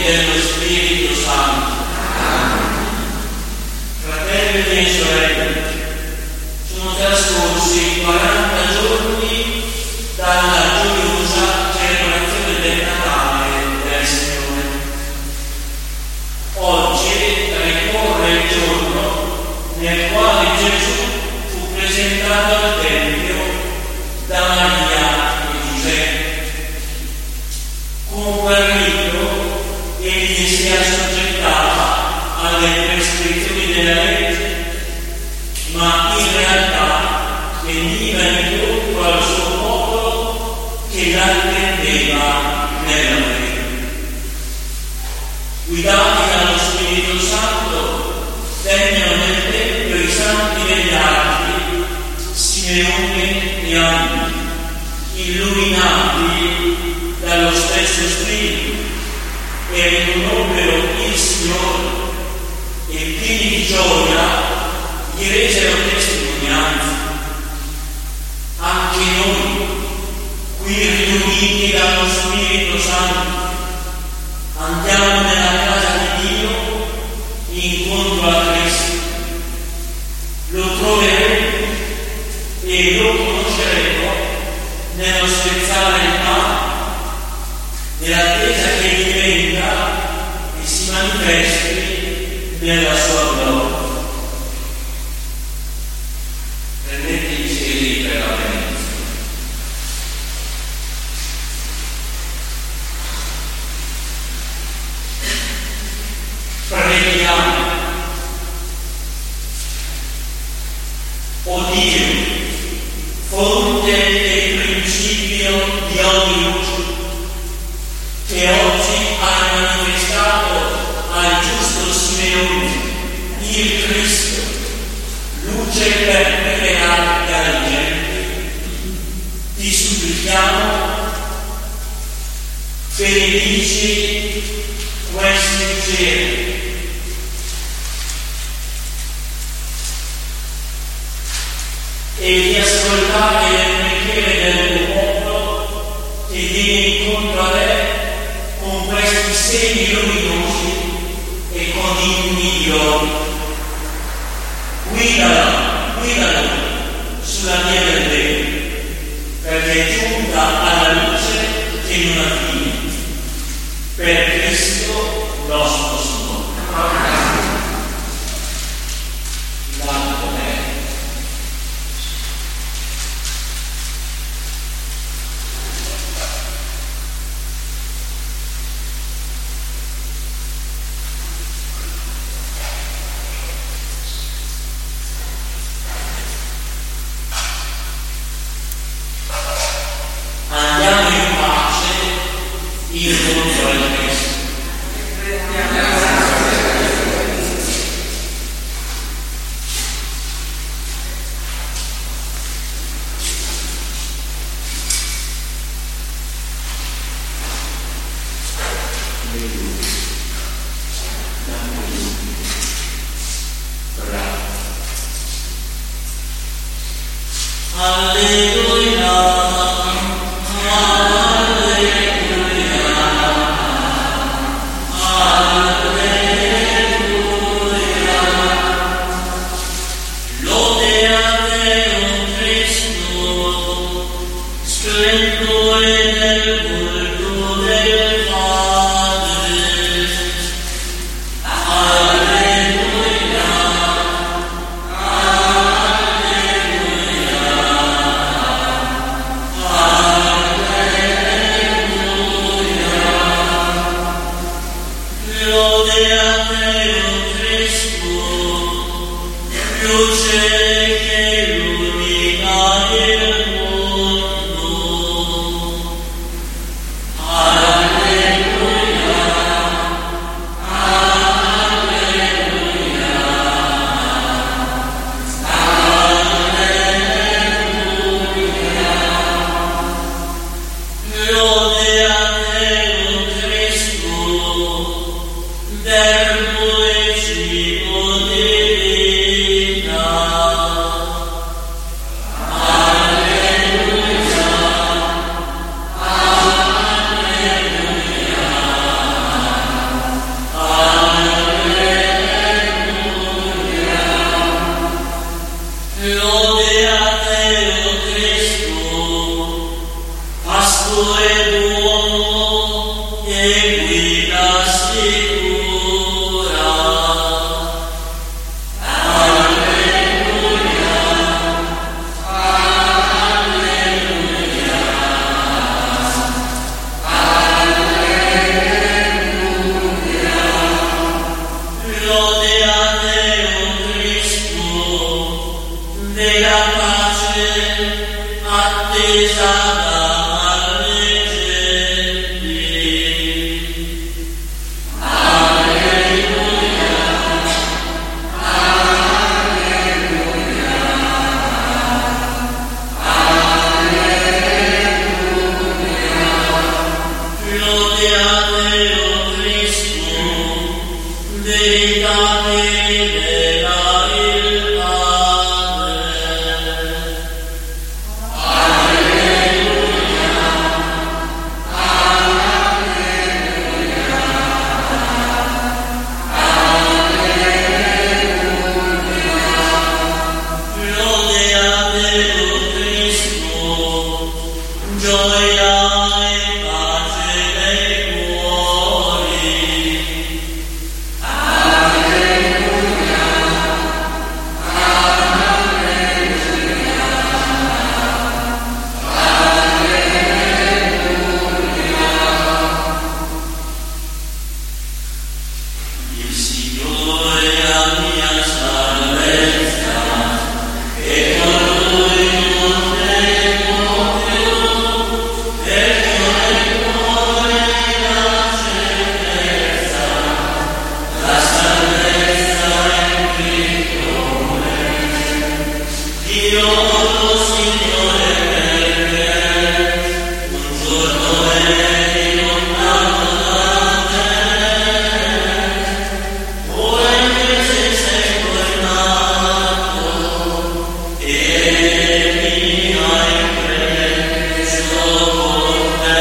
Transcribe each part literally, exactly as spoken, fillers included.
dello Spirito Santo. Fratelli e sorelle, sono trascorsi quaranta giorni dalla gioiosa celebrazione del Natale del Signore. Oggi ricorre il giorno nel quale Gesù fu presentato al Tempio da Maria e Giuseppe. Con quel rito egli si assoggettava alle prescrizioni della legge, ma in realtà veniva incontro al suo popolo che l'attendeva nella fede. Guidati dallo Spirito Santo, vennero nel Tempio i santi degli altri, Simeone e Anna, illuminati dallo stesso Spirito, e riconobbero il Signore, e pieni di gioia gli resero testimonianza. Anche noi, qui riuniti dallo Spirito Santo, andiamo nella casa di Dio incontro a Cristo. Lo troveremo e lo conosceremo nello spezzare il pane, nell'attesa che egli venga e si manifesti nella sua gloria. Prendete i cieli per la benedizione. Preghiamo. O Dio, fonte e principio di ogni luce, che oggi hai manifestato al giusto Simeone, il Cristo, luce per regalare alle genti, ti supplichiamo, benedici questi cieli. E di ascoltare le preghiere del tuo popolo che viene incontro a te con questi segni luminosi e con inni di oro. Guidala, guidalo sulla via del bene, perché è giunta alla luce che non ha fine. Per Cristo nostro Signore. Andiamo in pace incontro al Cristo. Alleluia. Alleluia. della pace attesa dalle genti. Alleluia, alleluia, alleluia. Lode a Dio Cristo, verità che rivela il Padre. Alleluia, alleluia, alleluia. Lode a Dio Cristo, gioia e pace nei cuori. Il Signore è la mia salvezza, e con Lui non temo più, perché ho nel cuore la certezza, la salvezza in Cristo me. Io lo Signore perché un giorno eri lontano da te, ora invece sei tornato e mi hai preso con te.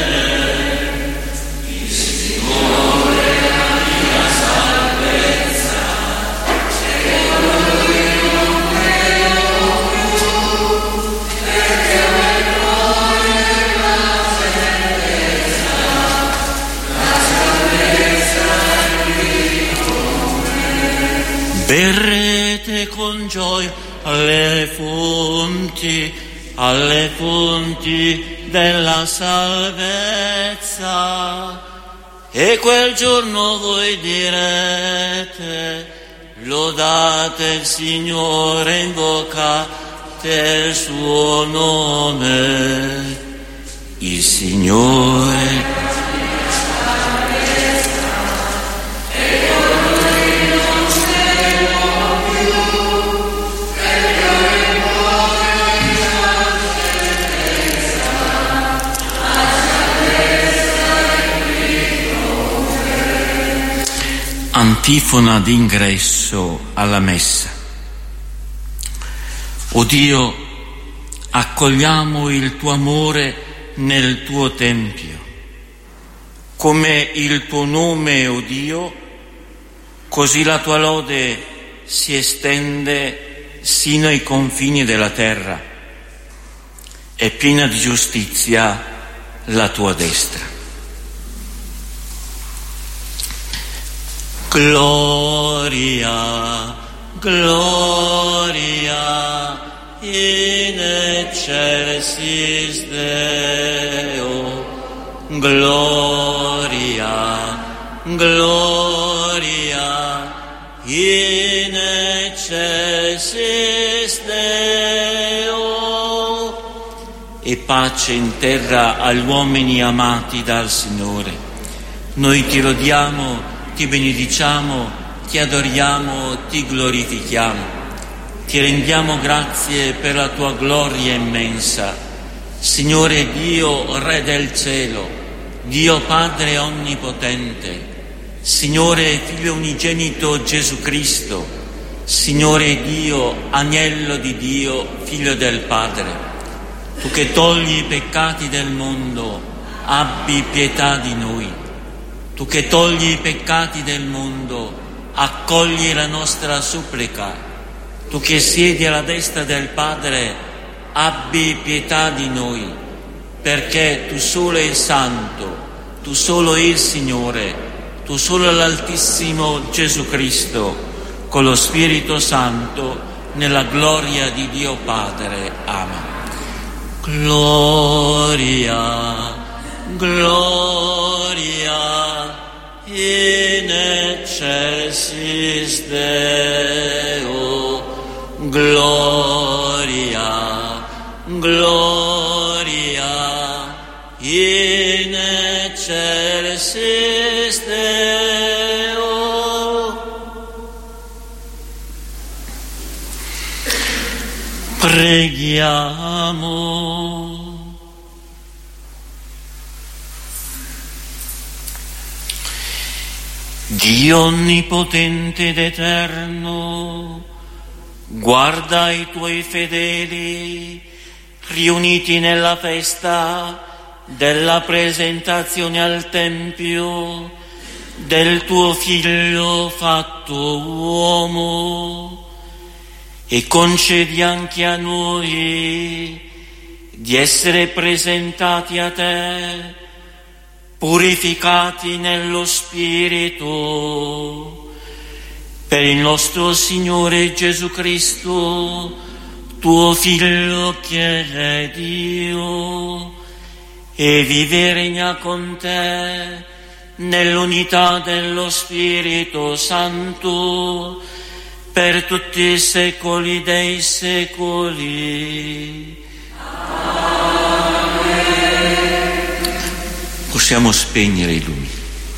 Il Signore è la mia salvezza, e con Lui non temo più, perché nel cuore la certezza, la salvezza in Cristo me. Berrete con gioia alle fonti, alle fonti della salvezza, e quel giorno voi direte: lodate il Signore, invocate il suo nome. Il Signore Antifona d'ingresso alla messa. O Dio, accogliamo il tuo amore nel tuo tempio. Come il tuo nome, o Dio, così la tua lode si estende sino ai confini della terra. È piena di giustizia la tua destra. Gloria, gloria in excelsis Deo. Gloria, gloria in excelsis Deo. E pace in terra agli uomini amati dal Signore. Noi ti lodiamo, ti benediciamo, ti adoriamo, ti glorifichiamo. Ti rendiamo grazie per la tua gloria immensa. Signore Dio, Re del cielo, Dio Padre onnipotente, Signore Figlio unigenito Gesù Cristo, Signore Dio, Agnello di Dio, Figlio del Padre, tu che togli i peccati del mondo, abbi pietà di noi. Tu che togli i peccati del mondo, accogli la nostra supplica. Tu che siedi alla destra del Padre, abbi pietà di noi, perché tu solo il Santo, tu solo il Signore, tu solo l'Altissimo Gesù Cristo, con lo Spirito Santo, nella gloria di Dio Padre. Amen. Gloria, gloria in excelsis Deo, gloria, gloria in excelsis Deo. Preghiamo. Dio onnipotente ed eterno, guarda i tuoi fedeli riuniti nella festa della presentazione al Tempio del tuo Figlio fatto uomo e concedi anche a noi di essere presentati a te, purificati nello Spirito, per il nostro Signore Gesù Cristo, tuo Figlio che è Dio, e vive e regna con te nell'unità dello Spirito Santo per tutti i secoli dei secoli. Possiamo spegnere i lumi.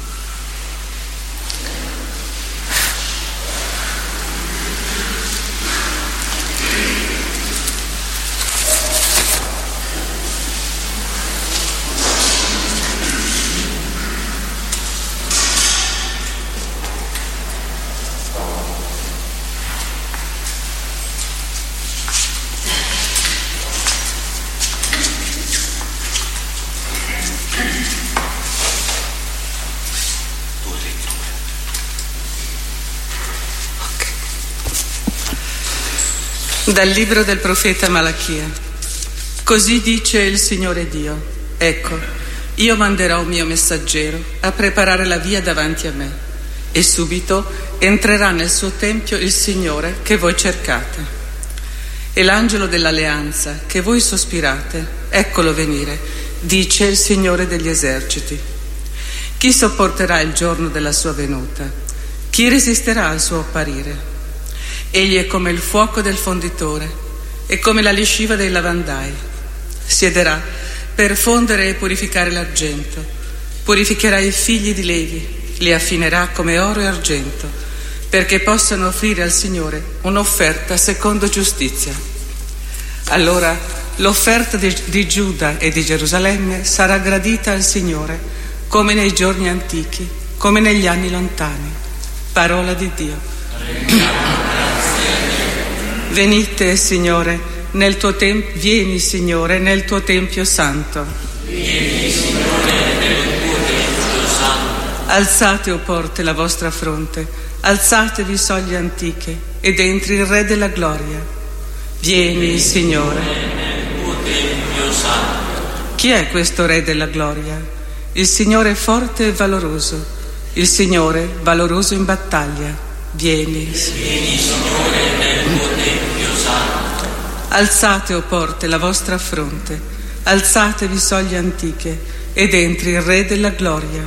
Dal libro del profeta Malachia. Così dice il Signore Dio: ecco, io manderò un mio messaggero a preparare la via davanti a me, e subito entrerà nel suo tempio il Signore che voi cercate. E l'angelo dell'alleanza che voi sospirate, eccolo venire, dice il Signore degli eserciti. Chi sopporterà il giorno della sua venuta? Chi resisterà al suo apparire? Egli è come il fuoco del fonditore e come la lisciva dei lavandai. Siederà per fondere e purificare l'argento, purificherà i figli di Levi, li affinerà come oro e argento, perché possano offrire al Signore un'offerta secondo giustizia. Allora l'offerta di, di Giuda e di Gerusalemme sarà gradita al Signore, come nei giorni antichi, come negli anni lontani. Parola di Dio. Venite, Signore, nel tuo tempio, vieni, Signore, nel tuo tempio santo. Vieni, Signore, nel tuo tempio santo. Alzate, o porte, la vostra fronte, alzatevi soglie antiche, ed entri il Re della gloria. Vieni, vieni Signore, nel tuo tempio santo. Chi è questo Re della gloria? Il Signore forte e valoroso, il Signore valoroso in battaglia. Vieni, vieni, Signore, nel tuo tempio santo. Alzate, o porte, la vostra fronte, alzatevi soglie antiche, ed entri il Re della gloria.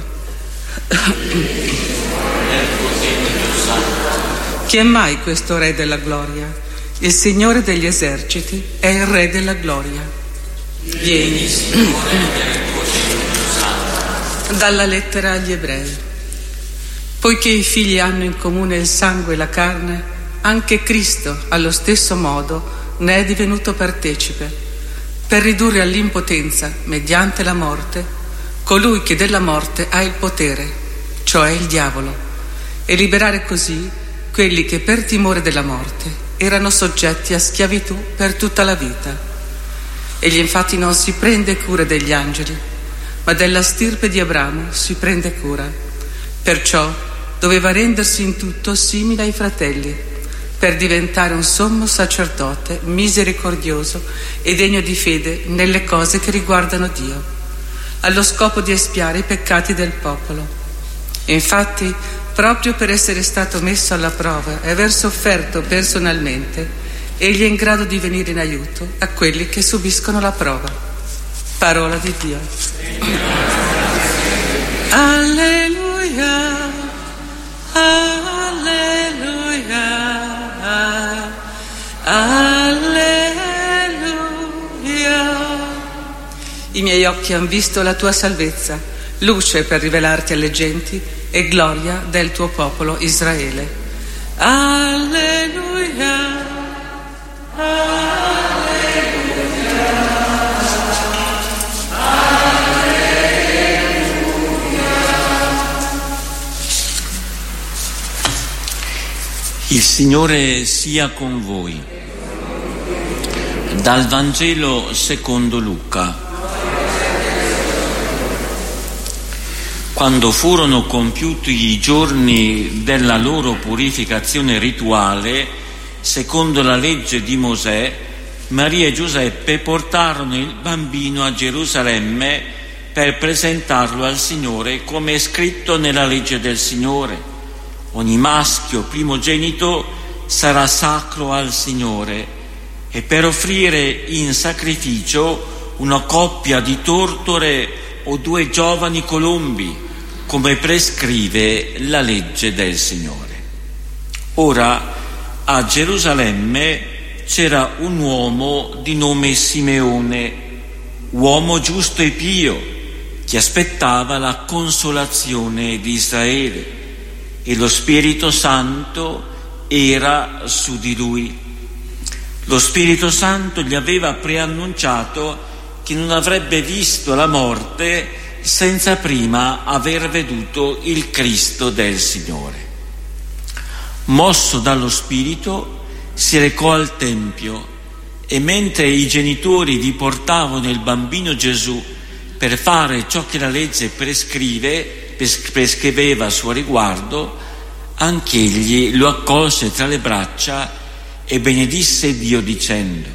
Chi è mai questo Re della gloria? Il Signore degli eserciti è il Re della gloria. Vieni, Signore, nel tuo tempio santo. Dalla lettera agli Ebrei. Poiché i figli hanno in comune il sangue e la carne, anche Cristo, allo stesso modo, ne è divenuto partecipe, per ridurre all'impotenza, mediante la morte, colui che della morte ha il potere, cioè il diavolo, e liberare così quelli che per timore della morte erano soggetti a schiavitù per tutta la vita. Egli infatti non si prende cura degli angeli, ma della stirpe di Abramo si prende cura. Perciò doveva rendersi in tutto simile ai fratelli, per diventare un sommo sacerdote misericordioso e degno di fede nelle cose che riguardano Dio, allo scopo di espiare i peccati del popolo. Infatti, proprio per essere stato messo alla prova e aver sofferto personalmente, egli è in grado di venire in aiuto a quelli che subiscono la prova. Parola di Dio. Alleluia. Alleluia, Alleluia. I miei occhi han visto la tua salvezza, luce per rivelarti alle genti e gloria del tuo popolo Israele. Alleluia. Il Signore sia con voi. Dal Vangelo secondo Luca. Quando furono compiuti i giorni della loro purificazione rituale, secondo la legge di Mosè, Maria e Giuseppe portarono il bambino a Gerusalemme per presentarlo al Signore, come è scritto nella legge del Signore. Ogni maschio primogenito sarà sacro al Signore, e per offrire in sacrificio una coppia di tortore o due giovani colombi, come prescrive la legge del Signore. Ora a Gerusalemme c'era un uomo di nome Simeone, uomo giusto e pio, che aspettava la consolazione di Israele, e lo Spirito Santo era su di lui. Lo Spirito Santo gli aveva preannunciato che non avrebbe visto la morte senza prima aver veduto il Cristo del Signore. Mosso dallo Spirito, si recò al Tempio, e mentre i genitori vi portavano il bambino Gesù per fare ciò che la legge prescrive, prescriveva a suo riguardo, anch'egli lo accolse tra le braccia e benedisse Dio dicendo: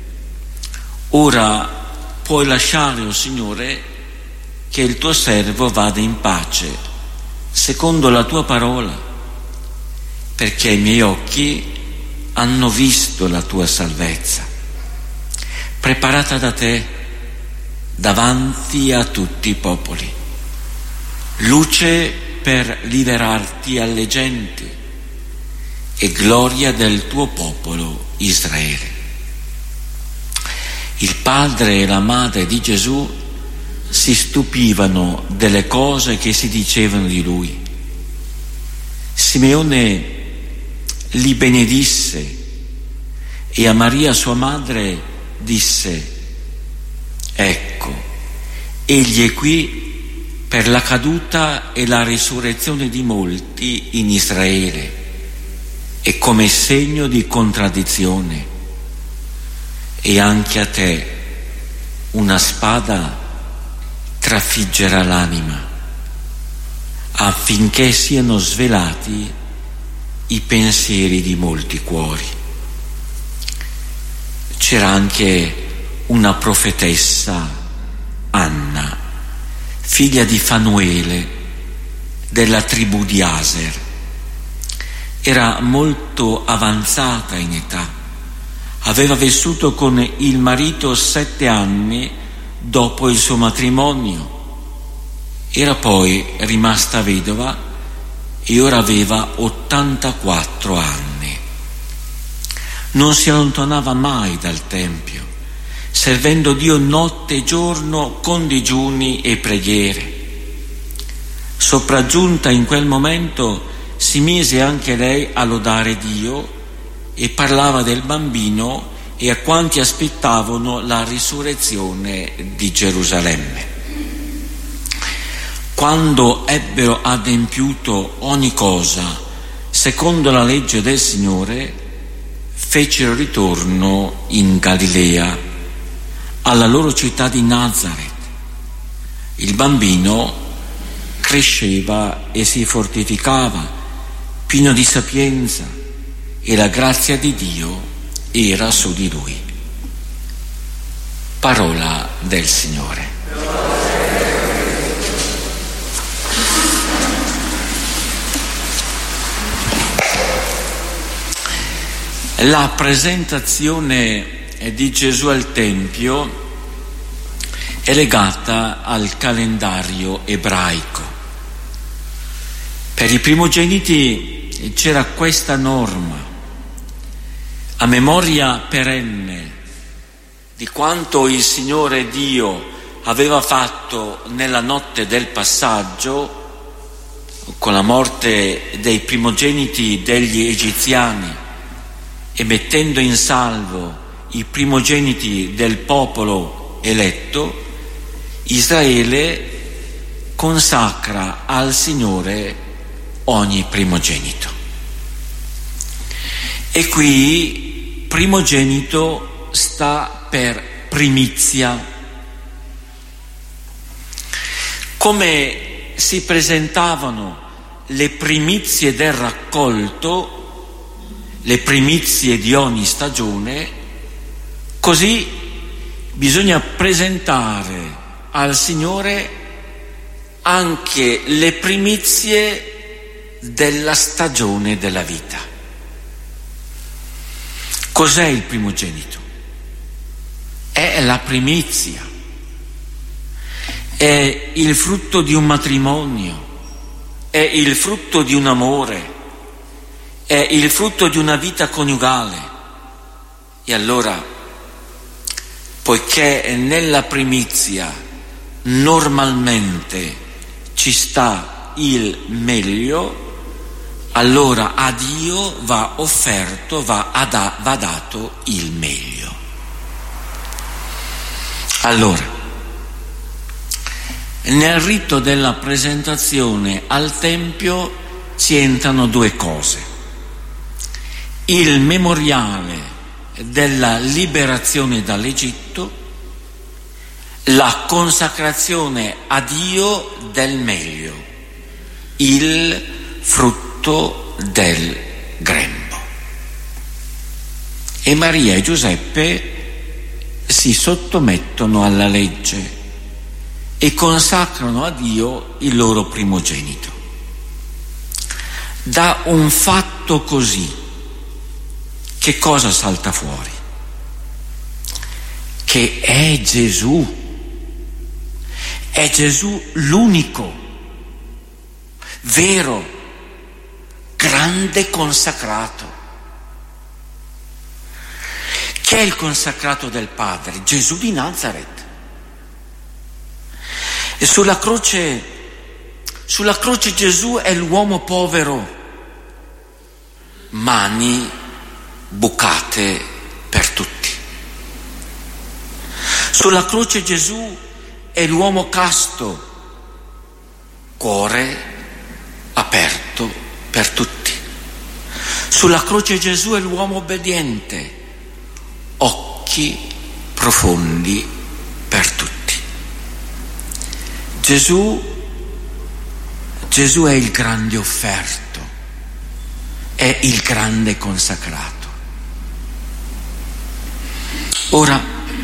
ora puoi lasciare, o Signore, che il tuo servo vada in pace secondo la tua parola, perché i miei occhi hanno visto la tua salvezza, preparata da te davanti a tutti i popoli, luce per liberarti alle genti e gloria del tuo popolo Israele. Il padre e la madre di Gesù si stupivano delle cose che si dicevano di lui. Simeone li benedisse e a Maria sua madre disse: ecco, egli è qui per la caduta e la risurrezione di molti in Israele, e come segno di contraddizione, e anche a te una spada trafiggerà l'anima, affinché siano svelati i pensieri di molti cuori. C'era anche una profetessa, Anna, figlia di Fanuele, della tribù di Aser. Era molto avanzata in età, aveva vissuto con il marito sette anni dopo il suo matrimonio, era poi rimasta vedova e ora aveva ottantaquattro anni. Non si allontanava mai dal Tempio, servendo Dio notte e giorno con digiuni e preghiere. Sopraggiunta in quel momento, si mise anche lei a lodare Dio e parlava del bambino e a quanti aspettavano la risurrezione di Gerusalemme. Quando ebbero adempiuto ogni cosa secondo la legge del Signore, fecero ritorno in Galilea, alla loro città di Nazaret. Il bambino cresceva e si fortificava, pieno di sapienza, e la grazia di Dio era su di lui. Parola del Signore. La presentazione di Gesù al Tempio è legata al calendario ebraico. Per i primogeniti c'era questa norma: a memoria perenne di quanto il Signore Dio aveva fatto nella notte del passaggio, con la morte dei primogeniti degli egiziani e mettendo in salvo i primogeniti del popolo eletto, Israele consacra al Signore ogni primogenito. E qui primogenito sta per primizia. Come si presentavano le primizie del raccolto, le primizie di ogni stagione, così bisogna presentare al Signore anche le primizie della stagione della vita. Cos'è il primogenito? È la primizia. È il frutto di un matrimonio, è il frutto di un amore, è il frutto di una vita coniugale. E allora, poiché nella primizia normalmente ci sta il meglio, allora a Dio va offerto, va, ada, va dato il meglio. Allora, nel rito della presentazione al Tempio ci entrano due cose: il memoriale della liberazione dall'Egitto, la consacrazione a Dio del meglio, il frutto del grembo. E Maria e Giuseppe si sottomettono alla legge e consacrano a Dio il loro primogenito. Da un fatto così, che cosa salta fuori? Che è Gesù, è Gesù l'unico, vero, grande consacrato. Chi è il consacrato del Padre? Gesù di Nazaret. E sulla croce, sulla croce Gesù è l'uomo povero, mani bucate per tutti. Sulla croce Gesù è l'uomo casto, cuore aperto per tutti. Sulla croce Gesù è l'uomo obbediente, occhi profondi per tutti. Gesù, Gesù è il grande offerto, è il grande consacrato. Ora,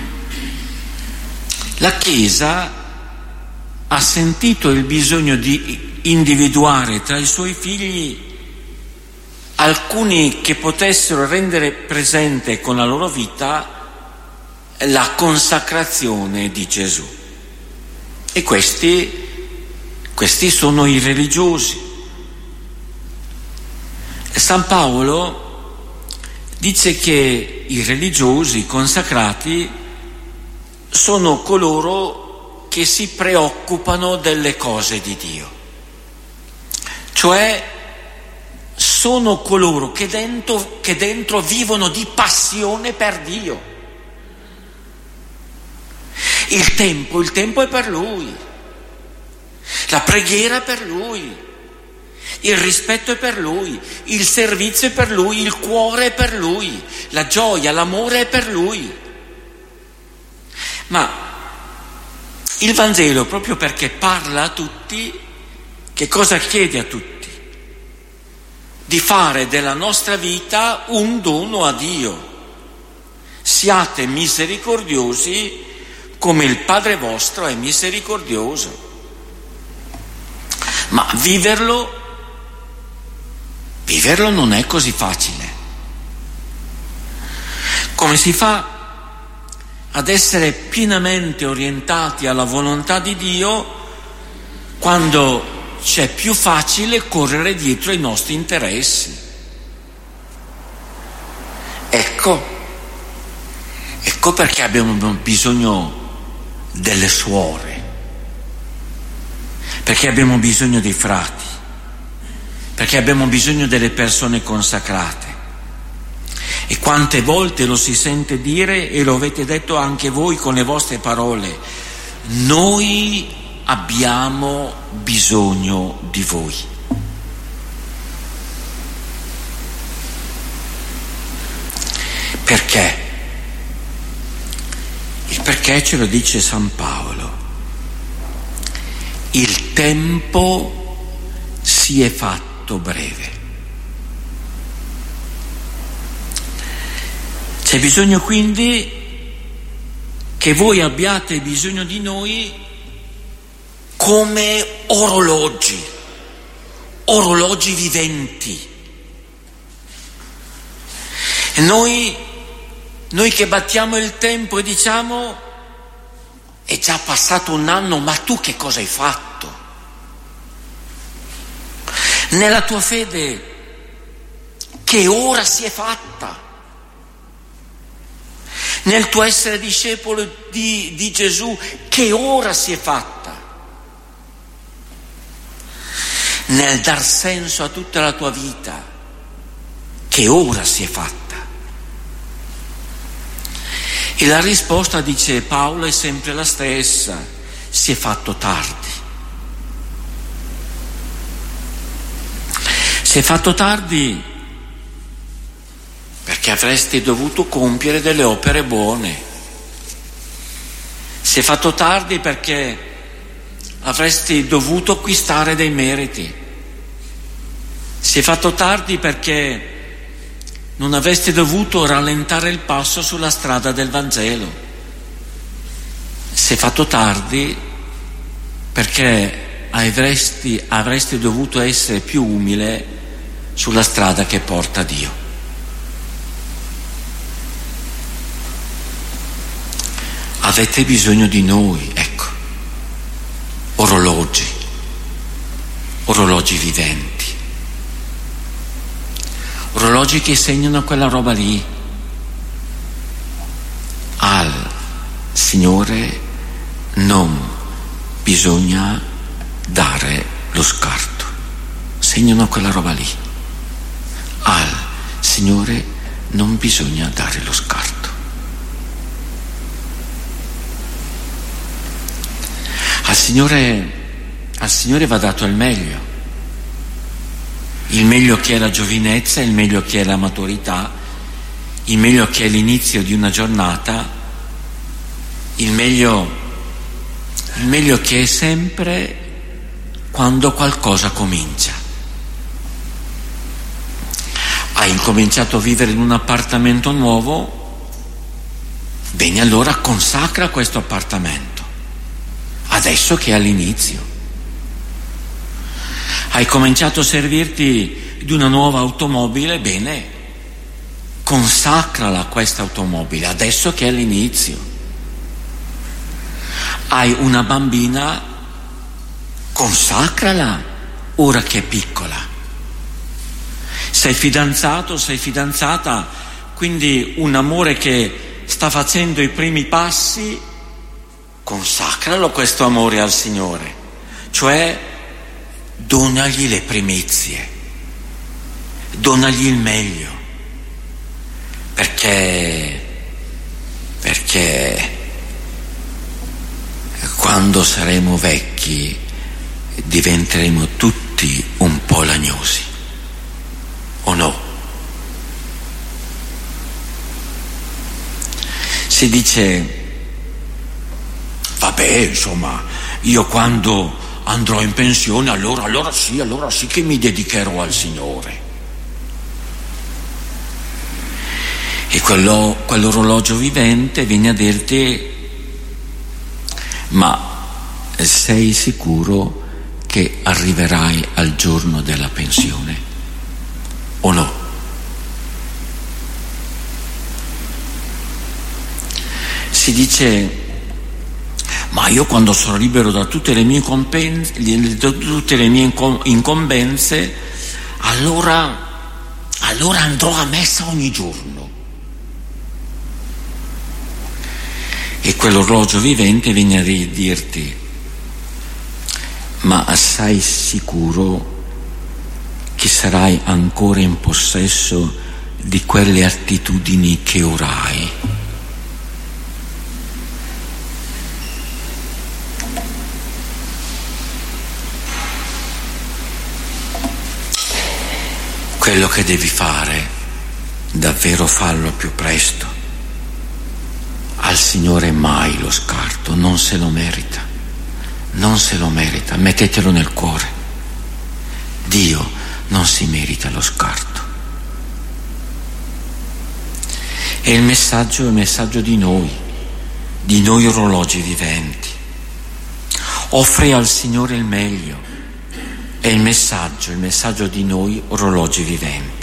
la Chiesa ha sentito il bisogno di individuare tra i suoi figli alcuni che potessero rendere presente con la loro vita la consacrazione di Gesù. E questi, questi sono i religiosi. San Paolo dice che i religiosi, i consacrati, sono coloro che si preoccupano delle cose di Dio. Cioè, sono coloro che dentro, che dentro vivono di passione per Dio. Il tempo, il tempo è per Lui, la preghiera è per Lui, il rispetto è per Lui, il servizio è per Lui, il cuore è per Lui, la gioia, l'amore è per Lui. Ma il Vangelo, proprio perché parla a tutti, che cosa chiede a tutti? Di fare della nostra vita un dono a Dio. Siate misericordiosi come il Padre vostro è misericordioso. Ma viverlo, viverlo non è così facile. Come si fa ad essere pienamente orientati alla volontà di Dio quando c'è più facile correre dietro i nostri interessi? Ecco, ecco perché abbiamo bisogno delle suore, perché abbiamo bisogno dei frati, perché abbiamo bisogno delle persone consacrate. E quante volte lo si sente dire, e lo avete detto anche voi con le vostre parole: noi abbiamo bisogno di voi. Perché? Il perché ce lo dice San Paolo: il tempo si è fatto breve. C'è bisogno quindi che voi abbiate bisogno di noi come orologi, orologi viventi. E noi, noi che battiamo il tempo e diciamo: è già passato un anno, ma tu che cosa hai fatto? Nella tua fede, che ora si è fatta? Nel tuo essere discepolo di, di Gesù, che ora si è fatta? Nel dar senso a tutta la tua vita, che ora si è fatta? E la risposta, dice Paolo, è sempre la stessa: si è fatto tardi. Si è fatto tardi perché avresti dovuto compiere delle opere buone. Si è fatto tardi perché avresti dovuto acquistare dei meriti. Si è fatto tardi perché non avresti dovuto rallentare il passo sulla strada del Vangelo. Si è fatto tardi perché avresti, avresti dovuto essere più umile sulla strada che porta a Dio. Avete bisogno di noi, ecco, orologi, orologi viventi, orologi che segnano quella roba lì. Al Signore non bisogna dare lo scarto, segnano quella roba lì. Al Signore non bisogna dare lo scarto. Al Signore, al Signore va dato il meglio, il meglio che è la giovinezza, il meglio che è la maturità, il meglio che è l'inizio di una giornata, il meglio, il meglio che è sempre quando qualcosa comincia. Hai incominciato a vivere in un appartamento nuovo? Bene, allora consacra questo appartamento. Adesso che è all'inizio. Hai cominciato a servirti di una nuova automobile? Bene, consacrala questa automobile, adesso che è all'inizio. Hai una bambina? Consacrala ora che è piccola. Sei fidanzato, sei fidanzata, quindi un amore che sta facendo i primi passi? Consacralo questo amore al Signore, cioè donagli le primizie, donagli il meglio, perché perché quando saremo vecchi diventeremo tutti un po' lagnosi, o no? Si dice: vabbè, insomma, io quando andrò in pensione, allora, allora sì, allora sì che mi dedicherò al Signore. E quello, quell'orologio vivente viene a dirti: ma sei sicuro che arriverai al giorno della pensione, o no? Si dice: ma io quando sarò libero da tutte le mie incombenze, da tutte le mie incombenze, allora, allora andrò a messa ogni giorno. E quell'orologio vivente viene a dirti: ma sei sicuro che sarai ancora in possesso di quelle attitudini che ora hai? Quello che devi fare, davvero fallo più presto. Al Signore mai lo scarto, non se lo merita, non se lo merita, mettetelo nel cuore. Dio non si merita lo scarto. E il messaggio è il messaggio di noi, di noi orologi viventi. Offri al Signore il meglio. È il messaggio, il messaggio di noi orologi viventi.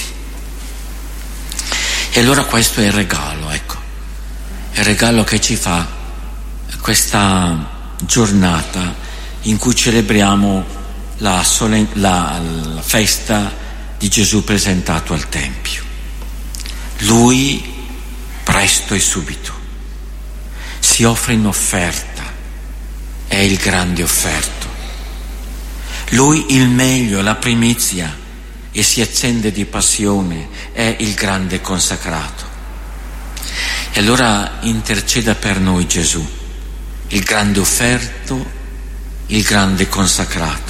E allora questo è il regalo, ecco, il regalo che ci fa questa giornata in cui celebriamo la, solen- la, la festa di Gesù presentato al Tempio. Lui, presto e subito, si offre in offerta, è il grande offerto. Lui il meglio, la primizia, e si accende di passione, è il grande consacrato. E allora interceda per noi Gesù, il grande offerto, il grande consacrato.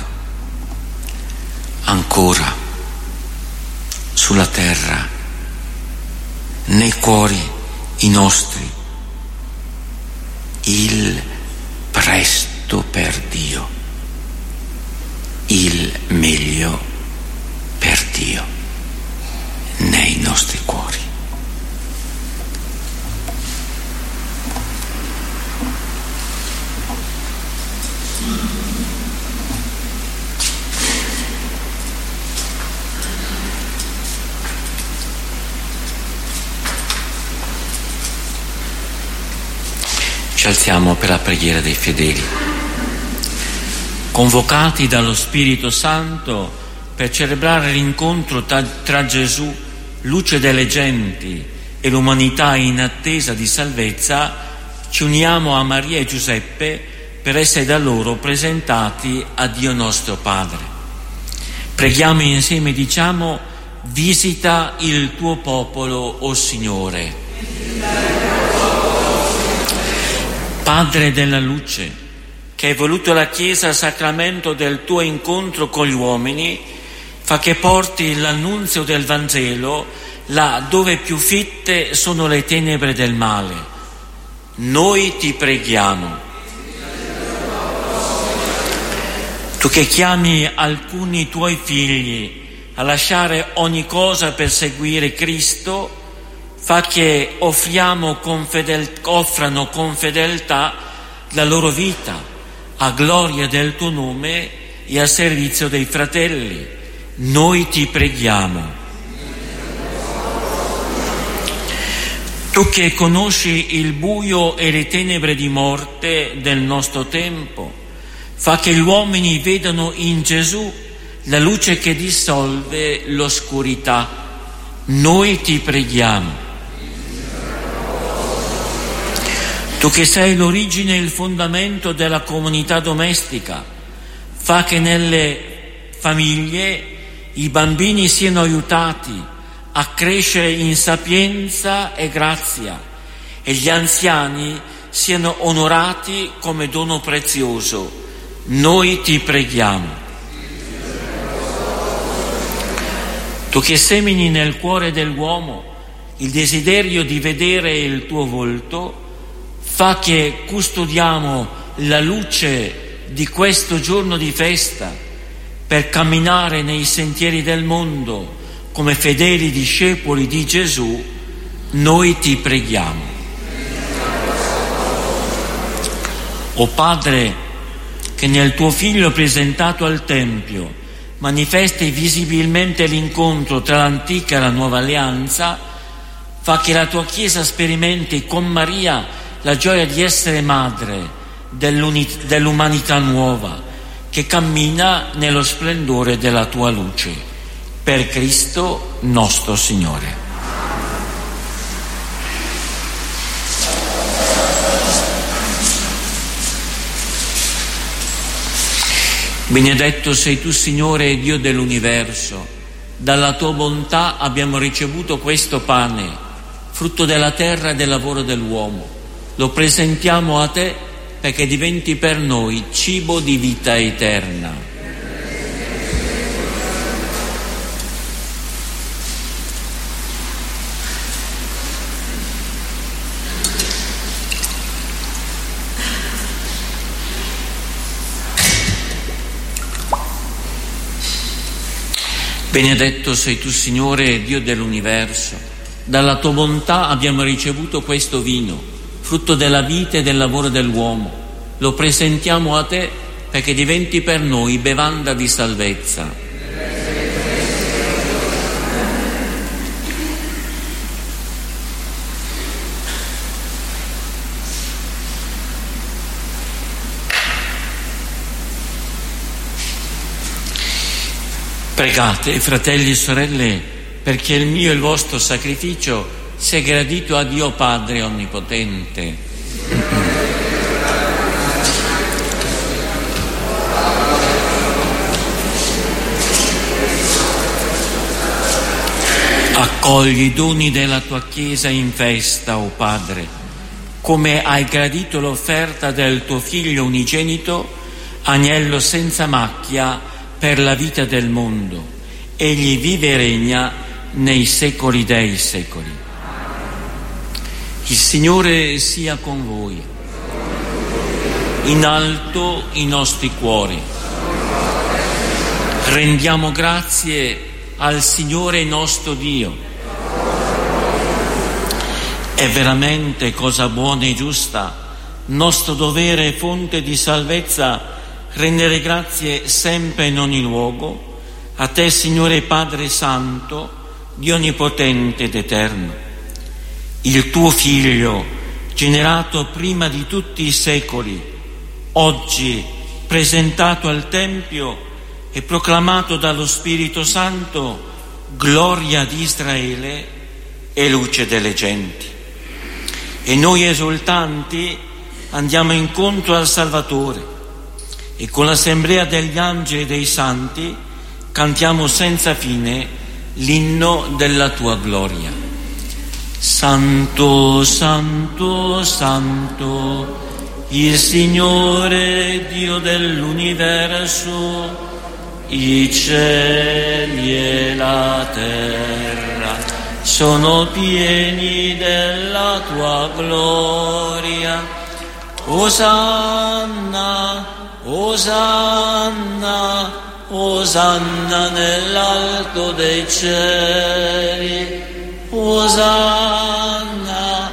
Ancora sulla terra, nei cuori i nostri, il presto per Dio, il meglio per Dio nei nostri cuori. Ci alziamo per la preghiera dei fedeli. Convocati dallo Spirito Santo per celebrare l'incontro tra, tra Gesù, luce delle genti, e l'umanità in attesa di salvezza, ci uniamo a Maria e Giuseppe per essere da loro presentati a Dio nostro Padre. Preghiamo insieme, diciamo: visita il tuo popolo, o Signore. Padre della luce, che hai voluto la Chiesa sacramento del tuo incontro con gli uomini, fa che porti l'annunzio del Vangelo là dove più fitte sono le tenebre del male. Noi ti preghiamo. Tu che chiami alcuni tuoi figli a lasciare ogni cosa per seguire Cristo, fa che offriamo con fedel- offrano con fedeltà la loro vita a gloria del tuo nome e a servizio dei fratelli. Noi ti preghiamo. Tu che conosci il buio e le tenebre di morte del nostro tempo, fa che gli uomini vedano in Gesù la luce che dissolve l'oscurità. Noi ti preghiamo. Tu che sei l'origine e il fondamento della comunità domestica, fa che nelle famiglie i bambini siano aiutati a crescere in sapienza e grazia e gli anziani siano onorati come dono prezioso. Noi ti preghiamo. Tu che semini nel cuore dell'uomo il desiderio di vedere il tuo volto, fa che custodiamo la luce di questo giorno di festa per camminare nei sentieri del mondo come fedeli discepoli di Gesù. Noi ti preghiamo. O Padre, che nel tuo Figlio presentato al Tempio manifesti visibilmente l'incontro tra l'antica e la nuova alleanza, fa che la tua Chiesa sperimenti con Maria la gioia di essere madre dell'umanità nuova che cammina nello splendore della tua luce. Per Cristo nostro Signore. Benedetto sei tu, Signore, Dio dell'universo. Dalla tua bontà abbiamo ricevuto questo pane, frutto della terra e del lavoro dell'uomo. Lo presentiamo a te perché diventi per noi cibo di vita eterna. Benedetto sei tu, Signore, Dio dell'universo. Dalla tua bontà abbiamo ricevuto questo vino, frutto della vita e del lavoro dell'uomo. Lo presentiamo a te perché diventi per noi bevanda di salvezza. Pregate, fratelli e sorelle, perché il mio e il vostro sacrificio sia gradito a Dio Padre Onnipotente. Accogli i doni della tua Chiesa in festa, o Padre, come hai gradito l'offerta del tuo Figlio unigenito, agnello senza macchia, per la vita del mondo. Egli vive e regna nei secoli dei secoli. Il Signore sia con voi. In alto i nostri cuori. Rendiamo grazie al Signore nostro Dio. È veramente cosa buona e giusta, nostro dovere e fonte di salvezza, rendere grazie sempre in ogni luogo a te, Signore Padre Santo, Dio Onnipotente ed Eterno. Il tuo Figlio, generato prima di tutti i secoli, oggi presentato al Tempio e proclamato dallo Spirito Santo, gloria di Israele e luce delle genti. E noi esultanti andiamo incontro al Salvatore, e con l'assemblea degli angeli e dei santi cantiamo senza fine l'inno della tua gloria. Santo, santo, santo, il Signore Dio dell'universo, i cieli e la terra sono pieni della tua gloria. Osanna, Osanna, Osanna nell'alto dei cieli, Osanna,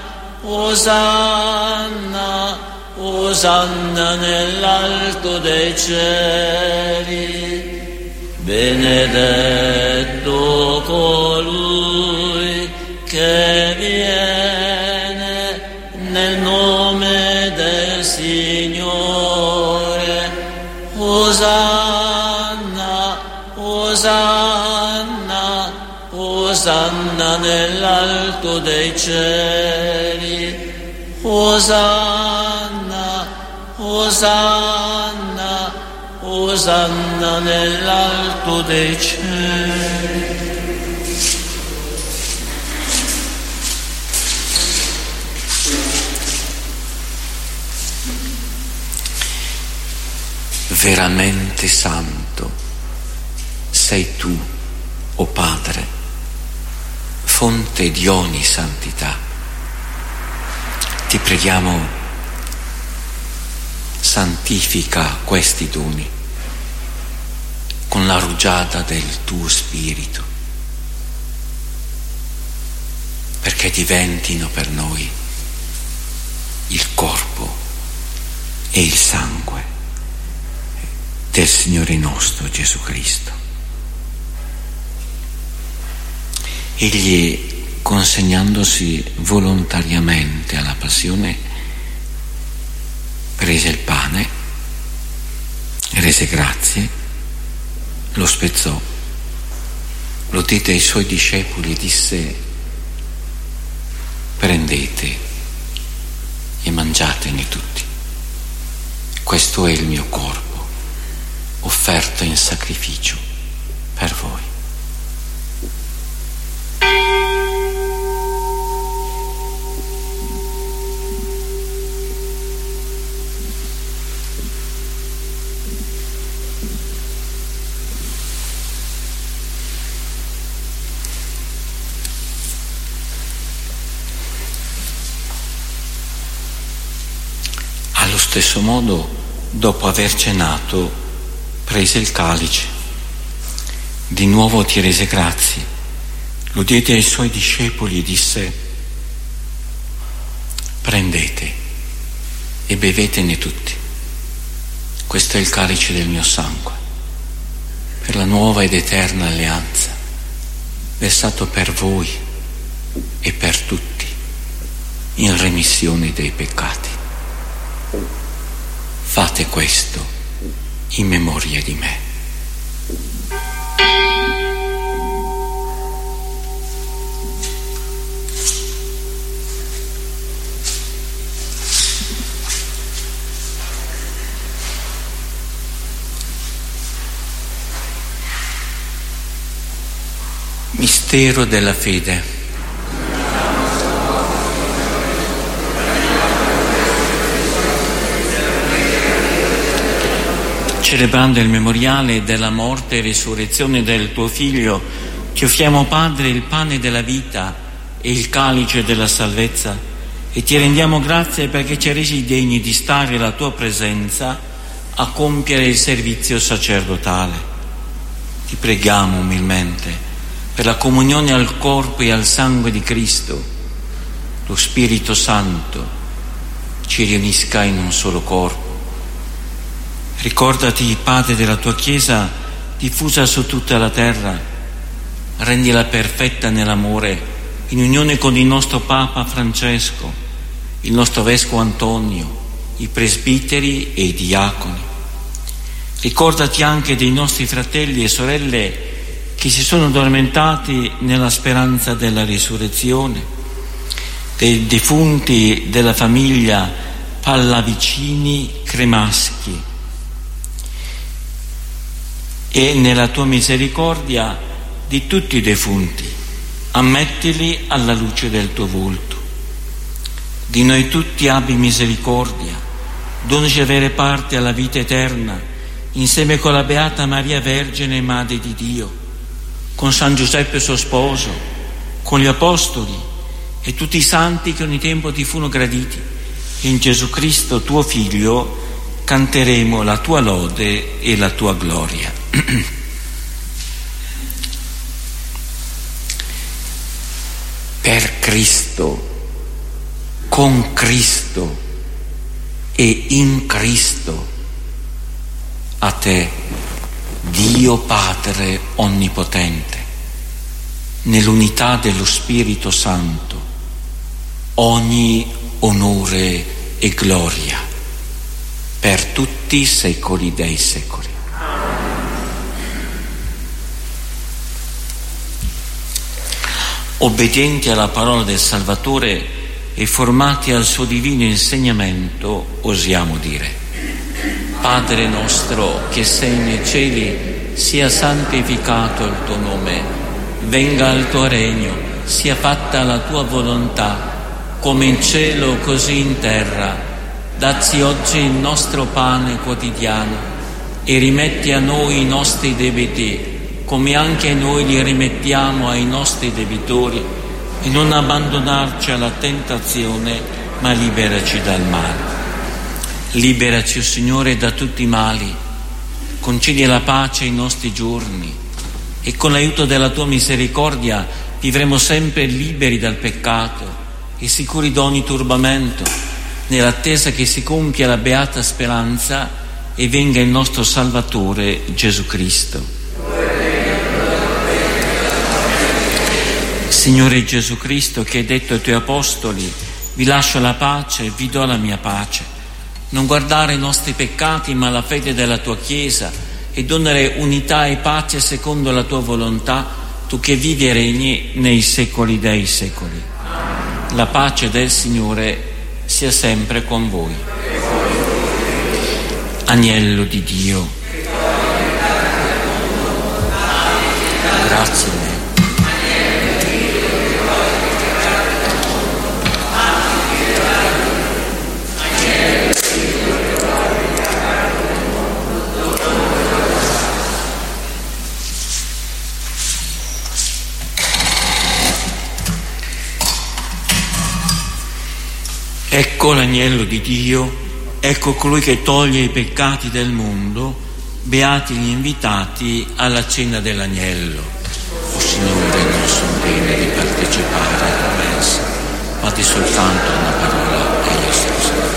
Osanna, Osanna nell'alto dei cieli. Benedetto colui che viene nel nome del Signore. Osanna, Osanna, Osanna nell'alto dei cieli. Osanna, Osanna, Osanna nell'alto dei cieli. Veramente santo sei tu, o Padre, fonte di ogni santità. Ti preghiamo, santifica questi doni con la rugiada del tuo Spirito, perché diventino per noi il corpo e il sangue del Signore nostro Gesù Cristo. Egli, consegnandosi volontariamente alla passione, prese il pane, rese grazie, lo spezzò, lo diede ai suoi discepoli e disse: prendete e mangiatene tutti, questo è il mio corpo offerto in sacrificio per voi. Allo stesso modo, dopo aver cenato, prese il calice. Di nuovo ti rese grazie, lo diede ai suoi discepoli e disse: prendete e bevetene tutti. Questo è il calice del mio sangue, per la nuova ed eterna alleanza, versato per voi e per tutti, in remissione dei peccati. Fate questo in memoria di me. Mistero della fede. Celebrando il memoriale della morte e risurrezione del tuo Figlio, ti offriamo, Padre, il pane della vita e il calice della salvezza, e ti rendiamo grazie perché ci hai resi degni di stare alla tua presenza a compiere il servizio sacerdotale. Ti preghiamo umilmente per la comunione al corpo e al sangue di Cristo. Lo Spirito Santo ci riunisca in un solo corpo. Ricordati, Padre, della tua Chiesa diffusa su tutta la terra, rendila perfetta nell'amore, in unione con il nostro Papa Francesco, il nostro Vescovo Antonio, i presbiteri e i diaconi. Ricordati anche dei nostri fratelli e sorelle che si sono addormentati nella speranza della risurrezione, dei defunti della famiglia Pallavicini Cremaschi, e nella tua misericordia di tutti i defunti, ammettili alla luce del tuo volto. Di noi tutti abbi misericordia, donaci avere parte alla vita eterna, insieme con la Beata Maria Vergine, Madre di Dio, con San Giuseppe suo sposo, con gli Apostoli e tutti i santi che ogni tempo ti furono graditi. In Gesù Cristo, tuo Figlio, canteremo la tua lode e la tua gloria. Per Cristo, con Cristo e in Cristo, a te, Dio Padre Onnipotente, nell'unità dello Spirito Santo, ogni onore e gloria per tutti i secoli dei secoli. Obbedienti alla parola del Salvatore e formati al suo divino insegnamento, osiamo dire: Padre nostro che sei nei cieli, sia santificato il tuo nome, venga il tuo regno, sia fatta la tua volontà, come in cielo così in terra. Dacci oggi il nostro pane quotidiano e rimetti a noi i nostri debiti, come anche noi li rimettiamo ai nostri debitori, e non abbandonarci alla tentazione, ma liberaci dal male. Liberaci, o Signore, da tutti i mali, concedi la pace ai nostri giorni, e con l'aiuto della tua misericordia vivremo sempre liberi dal peccato e sicuri da ogni turbamento, nell'attesa che si compia la beata speranza e venga il nostro Salvatore Gesù Cristo. Signore Gesù Cristo, che hai detto ai tuoi apostoli: vi lascio la pace, vi do la mia pace, non guardare i nostri peccati ma la fede della tua Chiesa, e donare unità e pace secondo la tua volontà, tu che vivi e regni nei secoli dei secoli. La pace del Signore sia sempre con voi. Agnello di Dio, Grazie a me. Ecco l'agnello di Dio, ecco colui che toglie i peccati del mondo, beati gli invitati alla cena dell'agnello. O Signore, non sono degno di partecipare alla messa, ma di soltanto una parola e io sarò salvato.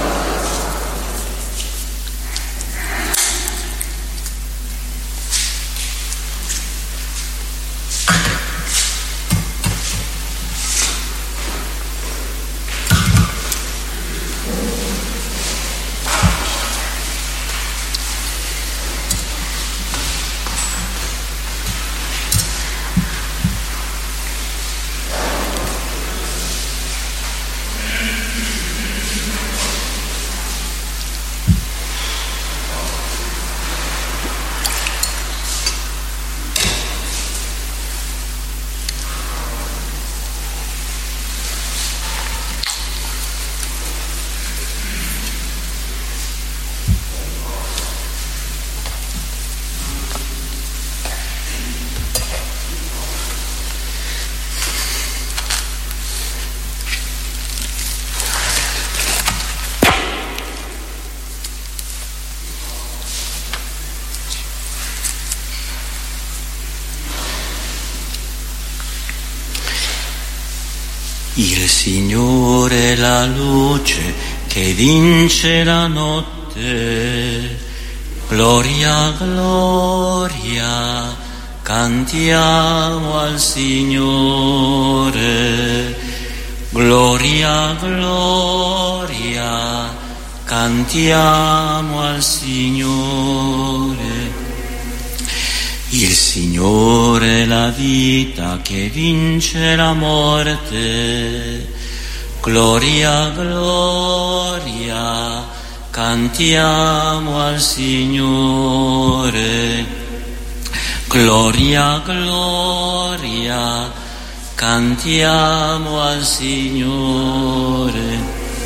Il Signore è la luce che vince la notte, gloria, gloria, cantiamo al Signore, gloria, gloria, cantiamo al Signore. Il Signore è la vita che vince la morte, gloria, gloria, cantiamo al Signore, gloria, gloria, cantiamo al Signore.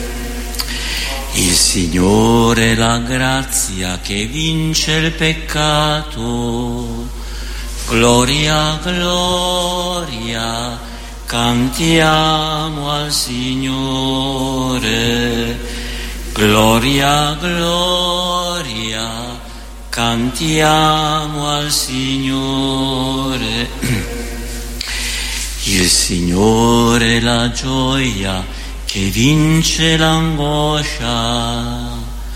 Il Signore è la grazia che vince il peccato, gloria, gloria, cantiamo al Signore, gloria, gloria, cantiamo al Signore. Il Signore è la gioia che vince l'angoscia,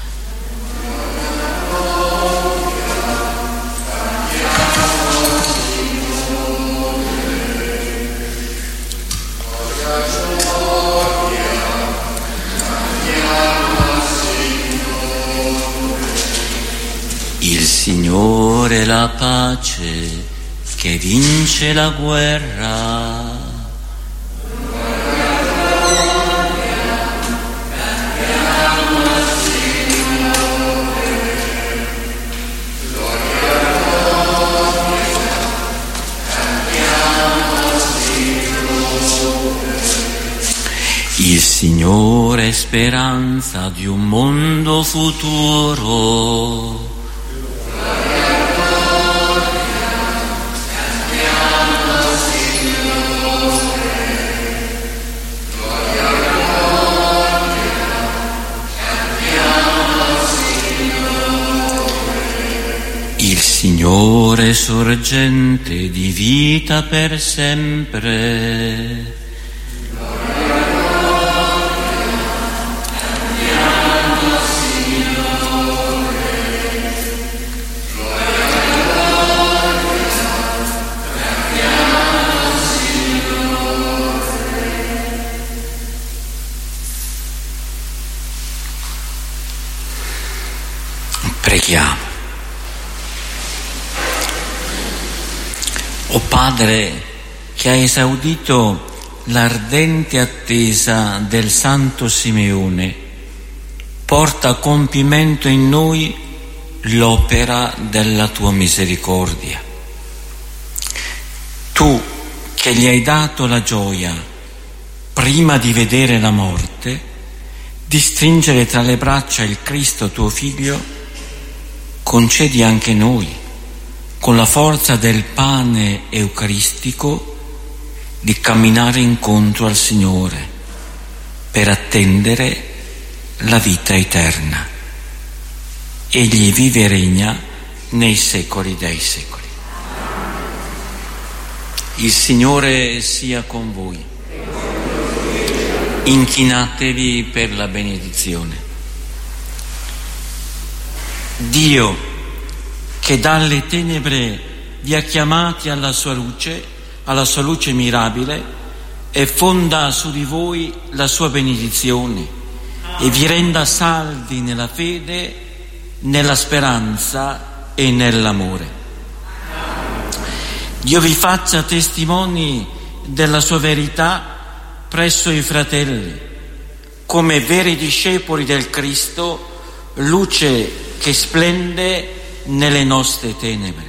il Signore è la pace che vince la guerra, il Signore è speranza di un mondo futuro, il Signore è sorgente di vita per sempre, preghiamo. O Padre, che hai esaudito l'ardente attesa del Santo Simeone, porta a compimento in noi l'opera della tua misericordia. Tu che gli hai dato la gioia prima di vedere la morte, di stringere tra le braccia il Cristo tuo Figlio, concedi anche noi, con la forza del pane eucaristico, di camminare incontro al Signore per attendere la vita eterna. Egli vive e regna nei secoli dei secoli. Il Signore sia con voi. Inchinatevi per la benedizione. Dio, che dalle tenebre vi ha chiamati alla sua luce, alla sua luce mirabile, e fonda su di voi la sua benedizione e vi renda saldi nella fede, nella speranza e nell'amore. Dio vi faccia testimoni della sua verità presso i fratelli, come veri discepoli del Cristo, luce che splende nelle nostre tenebre.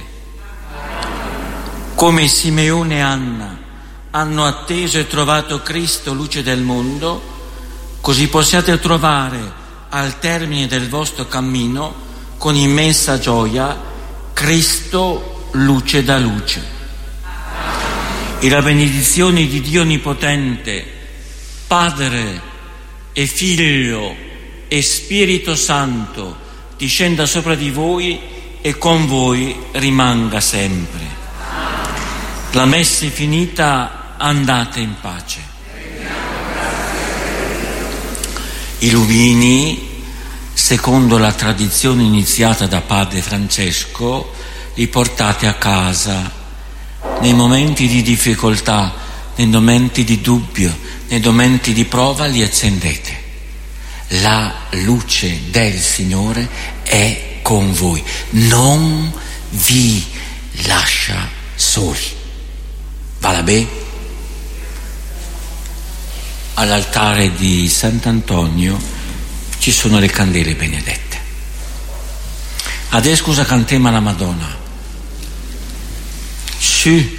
Come Simeone e Anna hanno atteso e trovato Cristo, luce del mondo, così possiate trovare al termine del vostro cammino, con immensa gioia, Cristo, luce da luce. E la benedizione di Dio Onnipotente, Padre e Figlio e Spirito Santo, discenda sopra di voi e con voi rimanga sempre. La messa è finita, andate in pace. I lumini, secondo la tradizione iniziata da Padre Francesco, li portate a casa nei momenti di difficoltà, nei momenti di dubbio, nei momenti di prova, li accendete. La luce del Signore è con voi, non vi lascia soli. Va bene? All'altare di Sant'Antonio ci sono le candele benedette. Adesso scusa cantiamo la Madonna. Sì.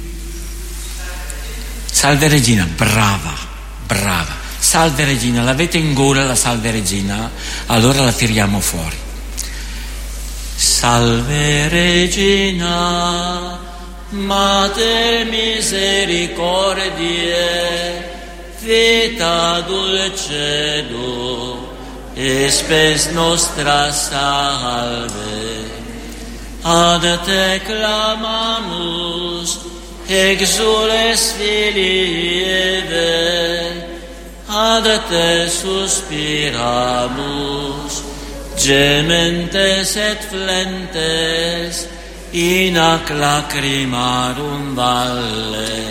Salve Regina, brava, brava. Salve Regina, l'avete in gola la Salve Regina? Allora la tiriamo fuori. Salve Regina, Mater misericordiae, vita dulcedo, e spes nostra salve. Ad te clamamus, exules filii Eve, ad te suspiramus, gementes et flentes, in ac lacrimarum valle.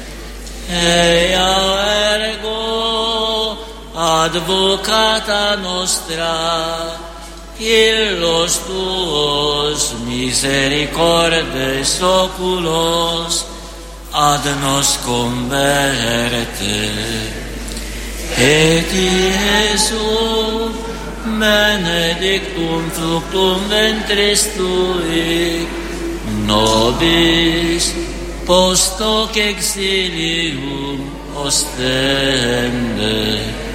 Ea ergo advocata nostra, illos tuos misericordes oculos ad nos converte. Et Iesu benedictum fructum ventris tui, nobis post hoc exilium ostende.